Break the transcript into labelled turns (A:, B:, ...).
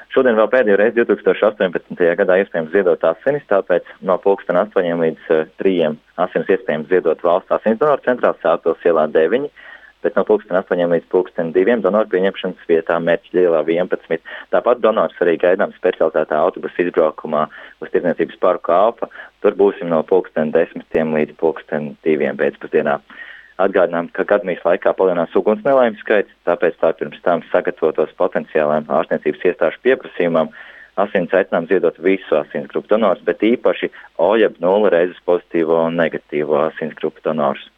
A: Šodien vēl pēdējo reizi 2018. gadā iespējams ziedot asinis, tāpēc no 8 līdz 3 asinis iespējams ziedot valsts asins donoru centrā Sēlpils ielā 9, bet no 8 līdz 2 donoru pieņemšanas vietā Mērķļa ielā 11. Tāpat donors arī gaidām specializētā autobusa izbraukumā uz Tirdzniecības parku Alfa. Tur būsim no 10 līdz 2 pēcpusdienā. Atgādinām, ka gadmijas laikā palielinās uguns nelaimes skaits, tāpēc tā pirms tam sagatavotos potenciālajiem ārstniecības iestāžu pieprasījumam asins aicinām ziedot visu asins grupu donors, bet īpaši O jeb 0 reizes pozitīvo un negatīvo asins grupu donors.